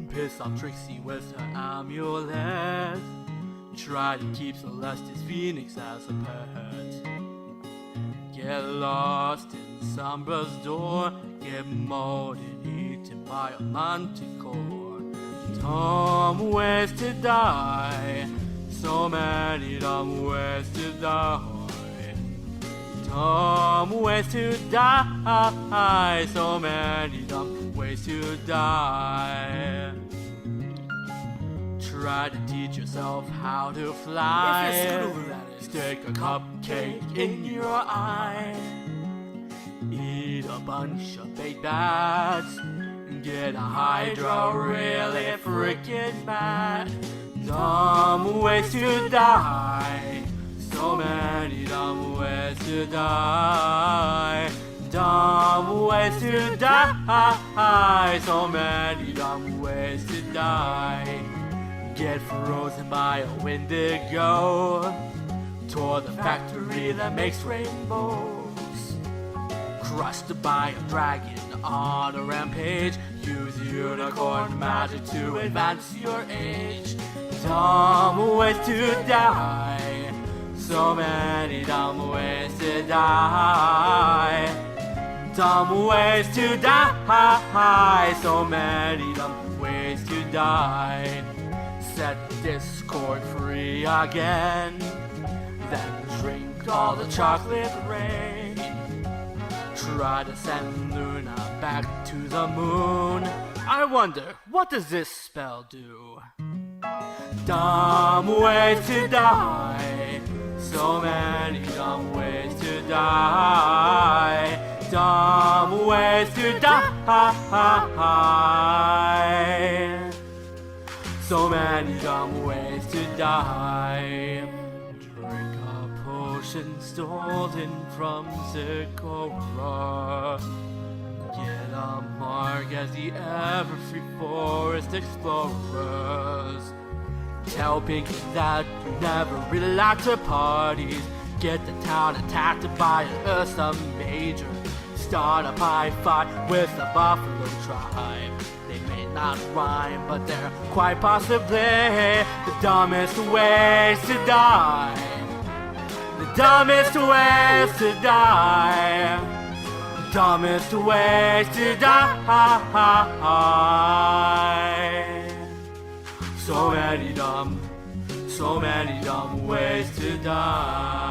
piss off Trixie with her amulet. Try to keep Celestis Phoenix as a pet. Get lost in Sombra's door. Get mauled and eaten by a manticore. Dumb ways to die. So many dumb ways to die. Dumb ways to die. So many dumb ways to die. Try to teach yourself how to fly. Stick a cupcake in your eye. Eat a bunch of baked bats. Get a Hydra really freaking mad. Dumb ways to die. So many dumb ways to die. Dumb ways to die. So many dumb ways to die. Get frozen by a Wendigo. Tour the factory that makes rainbows. Crushed by a dragon on a rampage. Use unicorn magic to advance your age. Dumb ways to die. So many dumb ways to die. Dumb ways to die. So many dumb ways to die. Set Discord free again. Then drink all the chocolate rain. Try to send Luna back to the moon. I wonder, what does this spell do? Dumb ways to die. So many dumb ways to die. Dumb ways to die. So many dumb ways to die. Drink a potion stolen from Zecora. Get a mark as the Everfree Forest Explorers. Tell Pinky that you never really liked her parties. Get the town attacked by an Ursa Major. Start a pie fight with the Buffalo tribe. They may not rhyme, but they're quite possibly the dumbest ways to die. The dumbest ways to die. The dumbest ways to die. So many dumb ways to die.